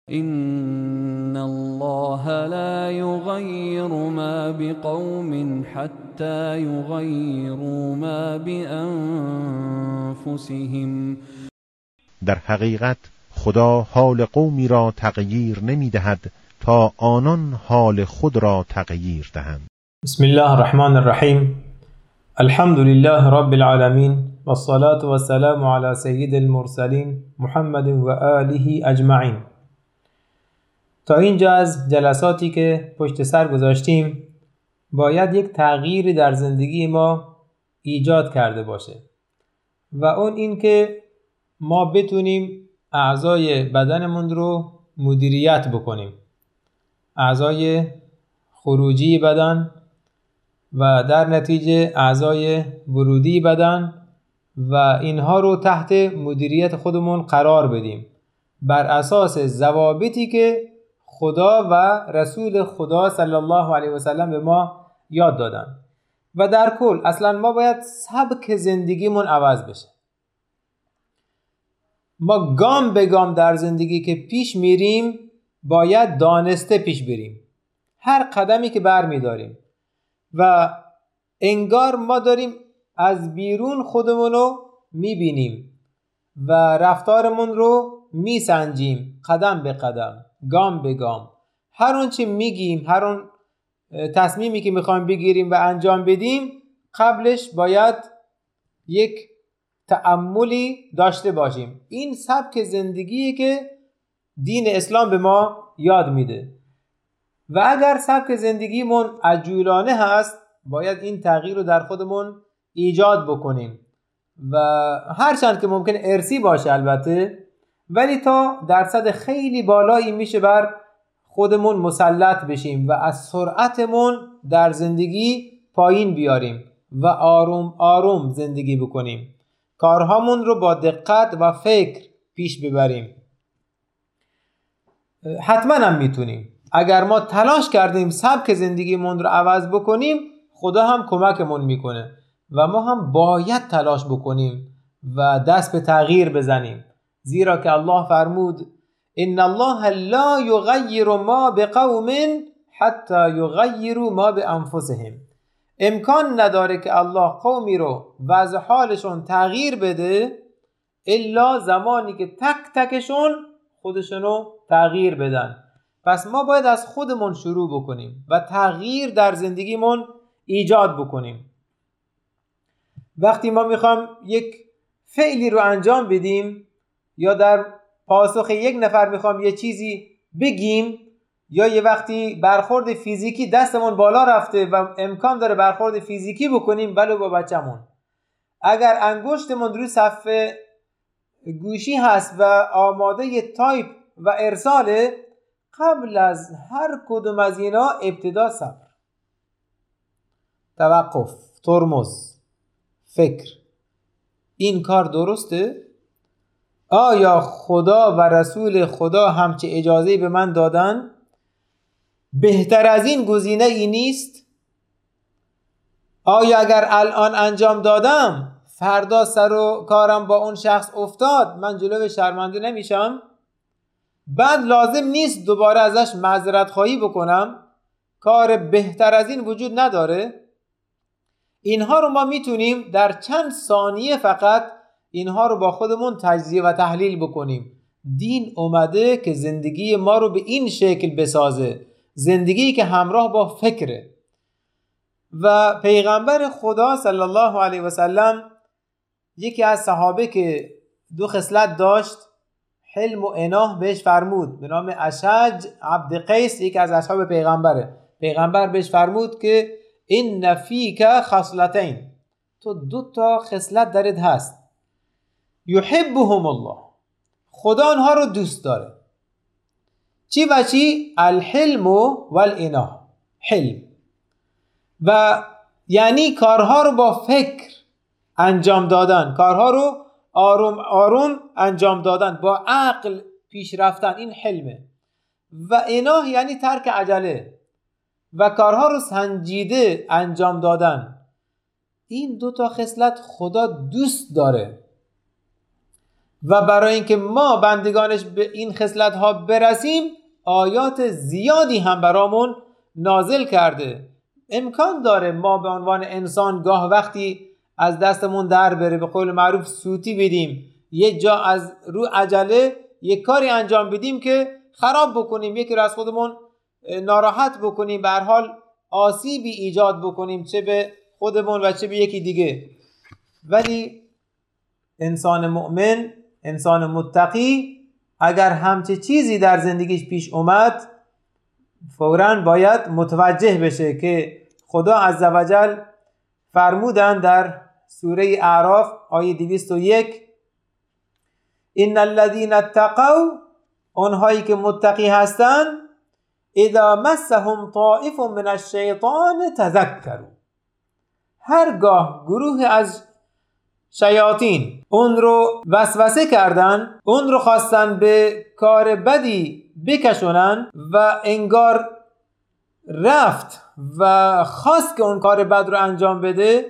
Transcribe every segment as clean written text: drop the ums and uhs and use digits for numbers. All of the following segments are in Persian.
إن الله لا يغير ما بقوم حتى يغيروا ما بأنفسهم. در حقیقت خدا حال قومی را تغییر نمی دهد تا آنان حال خود را تغییر دهند. بسم الله الرحمن الرحیم. الحمد لله رب العالمین والصلاة والسلام على سید المرسلین محمد و آله اجمعین. تا اینجا از جلساتی که پشت سر گذاشتیم باید یک تغییری در زندگی ما ایجاد کرده باشه و اون این که ما بتونیم اعضای بدنمون رو مدیریت بکنیم، اعضای خروجی بدن و در نتیجه اعضای ورودی بدن و اینها رو تحت مدیریت خودمون قرار بدیم بر اساس ضوابطی که خدا و رسول خدا صلی الله علیه و سلم به ما یاد دادن. و در کل اصلا ما باید سبک زندگیمون عوض بشه. ما گام به گام در زندگی که پیش میریم باید دانسته پیش بریم، هر قدمی که بر میداریم و انگار ما داریم از بیرون خودمون رو میبینیم و رفتارمون رو میسنجیم قدم به قدم، گام به گام. هر اون چی میگیم، هر اون تصمیمی که میخوایم بگیریم و انجام بدیم قبلش باید یک تأملی داشته باشیم. این سبک زندگیه که دین اسلام به ما یاد میده و اگر سبک زندگیمون عجولانه هست باید این تغییر رو در خودمون ایجاد بکنیم و هرچند که ممکن ارثی باشه البته، ولی تا درصد خیلی بالایی میشه بر خودمون مسلط بشیم و از سرعتمون در زندگی پایین بیاریم و آروم آروم زندگی بکنیم، کارهامون رو با دقت و فکر پیش ببریم. حتما هم میتونیم اگر ما تلاش کردیم سبک زندگیمون رو عوض بکنیم، خدا هم کمکمون میکنه و ما هم باید تلاش بکنیم و دست به تغییر بزنیم، زیرا که الله فرمود ان الله لا یغیر ما بقوم حتی یغیروا ما بانفسهم. امکان نداره که الله قومی رو وضع حالشون تغییر بده الا زمانی که تک تکشون خودشونو تغییر بدن. پس ما باید از خودمون شروع بکنیم و تغییر در زندگیمون ایجاد بکنیم. وقتی ما میخوام یک فعلی رو انجام بدیم یا در پاسخ یک نفر میخوام یه چیزی بگیم یا یه وقتی برخورد فیزیکی دستمون بالا رفته و امکان داره برخورد فیزیکی بکنیم ولو با بچمون، اگر انگشتمون روی صفحه گوشی هست و آماده ی تایپ و ارساله، قبل از هر کدوم از اینا ابتدا صبر، توقف، ترمز، فکر. این کار درسته؟ آیا خدا و رسول خدا همچه اجازه‌ای به من دادن؟ بهتر از این گزینه ای نیست؟ آیا اگر الان انجام دادم فردا سر و کارم با اون شخص افتاد من جلوی شرمنده نمیشم؟ بعد لازم نیست دوباره ازش معذرت خواهی بکنم؟ کار بهتر از این وجود نداره؟ اینها رو ما میتونیم در چند ثانیه فقط اینها رو با خودمون تجزیه و تحلیل بکنیم. دین اومده که زندگی ما رو به این شکل بسازه، زندگی که همراه با فکره. و پیغمبر خدا صلی الله علیه و سلم یکی از صحابه که دو خصلت داشت، حلم و اناه، بهش فرمود، به نام اشج عبد قیس، یکی از اصحاب پیغمبره. پیغمبر بهش فرمود که این فیک خصلتین، تو دو تا خصلت درت هست، یحبهم الله، خدا آنها رو دوست داره. چی و چی؟ الحلم و الاناه. حلم و یعنی کارها رو با فکر انجام دادن، کارها رو آروم آروم انجام دادن، با عقل پیش رفتن، این حلمه. و اناه یعنی ترک عجله و کارها رو سنجیده انجام دادن. این دو تا خصلت خدا دوست داره و برای اینکه ما بندگانش به این خصلت ها برسیم آیات زیادی هم برامون نازل کرده. امکان داره ما به عنوان انسان گاه وقتی از دستمون در بره، به قول معروف سوتی بدیم، یک جا از رو عجله یک کاری انجام بدیم که خراب بکنیم، یکی رو از خودمون ناراحت بکنیم، به هر حال آسیبی ایجاد بکنیم، چه به خودمون و چه به یکی دیگه. ولی انسان مؤمن، انسان متقی، اگر همچه چیزی در زندگیش پیش اومد فوراً باید متوجه بشه که خدا عزوجل فرمودن در سوره اعراف آیه 201 ان الذين اتقوا، اونهایی که متقی هستن، اذا مسهم طائف من الشیطان تذکروا، هرگاه گروه از شیاطین اون رو وسوسه کردن، اون رو خواستن به کار بدی بکشونن و انگار رفت و خواست که اون کار بد رو انجام بده،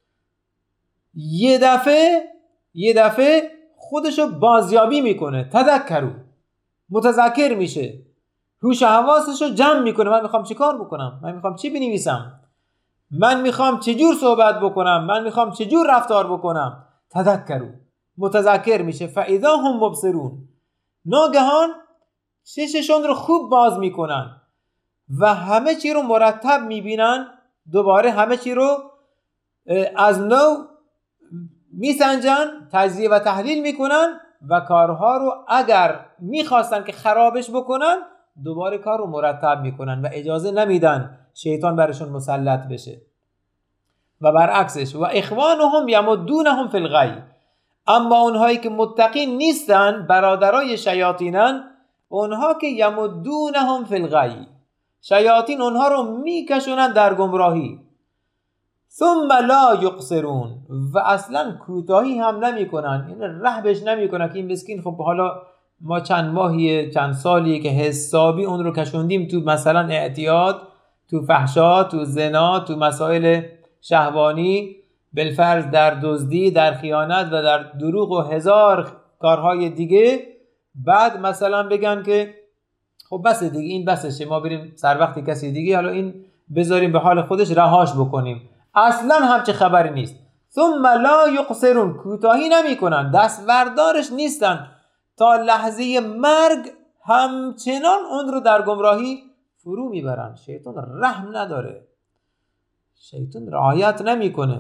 یه دفعه خودشو بازیابی میکنه، تذکروا، متذکر میشه، هوش و حواسشو جمع میکنه. من میخوام چی کار بکنم، من میخوام چی بنویسم، من میخوام چجور صحبت بکنم، من میخوام چجور رفتار بکنم. تذکروا، متذکر میشه. فاذا هم مبصرون، ناگهان چششون رو خوب باز میکنن و همه چی رو مرتب میبینن، دوباره همه چی رو از نو میسنجن، تجزیه و تحلیل میکنن و کارها رو اگر میخواستن که خرابش بکنن دوباره کار رو مرتب میکنن و اجازه نمیدن شیطان برشون مسلط بشه. و برعکسش، و اخوانهم یمدونهم فی الغی، اما اونهایی که متقین نیستن، برادرای شیاطینن، اونها که یمدونهم فی الغی، شیاطین اونها رو میکشونن در گمراهی. ثم لا یقصرون، و اصلا کوتاهی هم نمیکنن، این رحمش نمیکنن که این مسکین خب حالا ما چند ماهیه چند سالیه که حسابی اون رو کشوندیم تو مثلا اعتیاد، تو فحشا، تو زنا، تو مسائل شهوانی، بالفرض در دزدی، در خیانت و در دروغ و هزار کارهای دیگه. بعد مثلا بگن که خب بس دیگه، این بسشه، ما بریم سر وقت کسی دیگه، حالا این بذاریم به حال خودش، رهاش بکنیم. اصلا همچه خبری نیست. ثم لا یقصرون، کوتاهی نمی کنن، دست بردارش نیستن، تا لحظه مرگ همچنان اون رو در گمراهی فرو میبرن. شیطان رحم نداره، شیطان رعایت نمیکنه.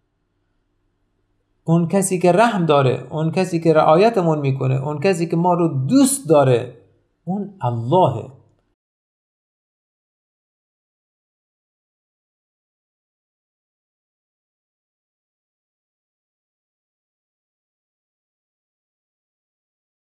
اون کسی که رحم داره، اون کسی که رعایتمون میکنه، اون کسی که ما رو دوست داره، اون اللهه.